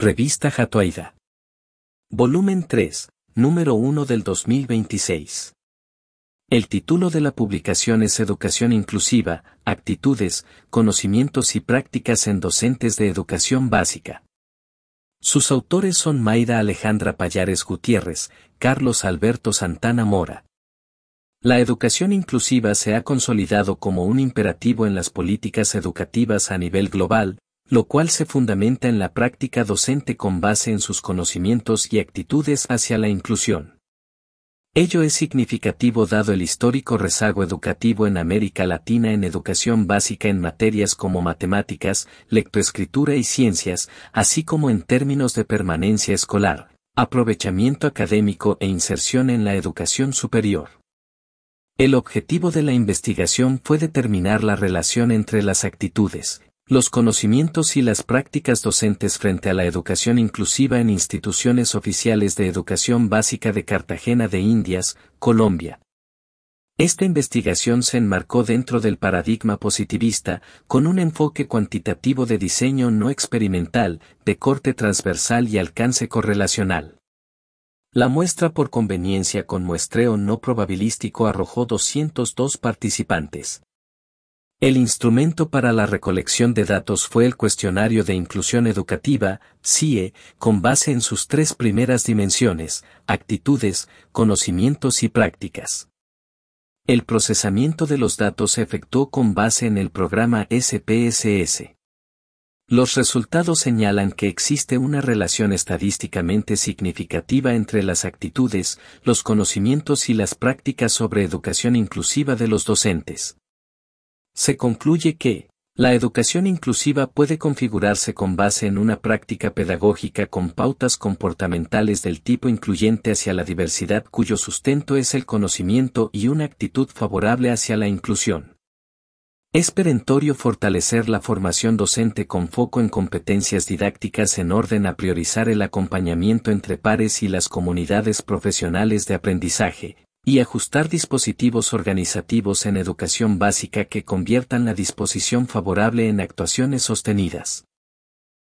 Revista Jatoaida. Volumen 3, número 1 del 2026. El título de la publicación es Educación Inclusiva, Actitudes, Conocimientos y Prácticas en Docentes de Educación Básica. Sus autores son Mayra Alejandra Pallares Gutiérrez, Carlos Alberto Santana Mora. La educación inclusiva se ha consolidado como un imperativo en las políticas educativas a nivel global, lo cual se fundamenta en la práctica docente con base en sus conocimientos y actitudes hacia la inclusión. Ello es significativo dado el histórico rezago educativo en América Latina en educación básica en materias como matemáticas, lectoescritura y ciencias, así como en términos de permanencia escolar, aprovechamiento académico e inserción en la educación superior. El objetivo de la investigación fue determinar la relación entre las actitudes, los conocimientos y las prácticas docentes frente a la educación inclusiva en instituciones oficiales de educación básica de Cartagena de Indias, Colombia. Esta investigación se enmarcó dentro del paradigma positivista, con un enfoque cuantitativo de diseño no experimental, de corte transversal y alcance correlacional. La muestra por conveniencia con muestreo no probabilístico arrojó 202 participantes. El instrumento para la recolección de datos fue el Cuestionario de Inclusión Educativa, CIE, con base en sus tres primeras dimensiones, actitudes, conocimientos y prácticas. El procesamiento de los datos se efectuó con base en el programa SPSS. Los resultados señalan que existe una relación estadísticamente significativa entre las actitudes, los conocimientos y las prácticas sobre educación inclusiva de los docentes. Se concluye que, la educación inclusiva puede configurarse con base en una práctica pedagógica con pautas comportamentales del tipo incluyente hacia la diversidad cuyo sustento es el conocimiento y una actitud favorable hacia la inclusión. Es perentorio fortalecer la formación docente con foco en competencias didácticas en orden a priorizar el acompañamiento entre pares y las comunidades profesionales de aprendizaje, y ajustar dispositivos organizativos en educación básica que conviertan la disposición favorable en actuaciones sostenidas.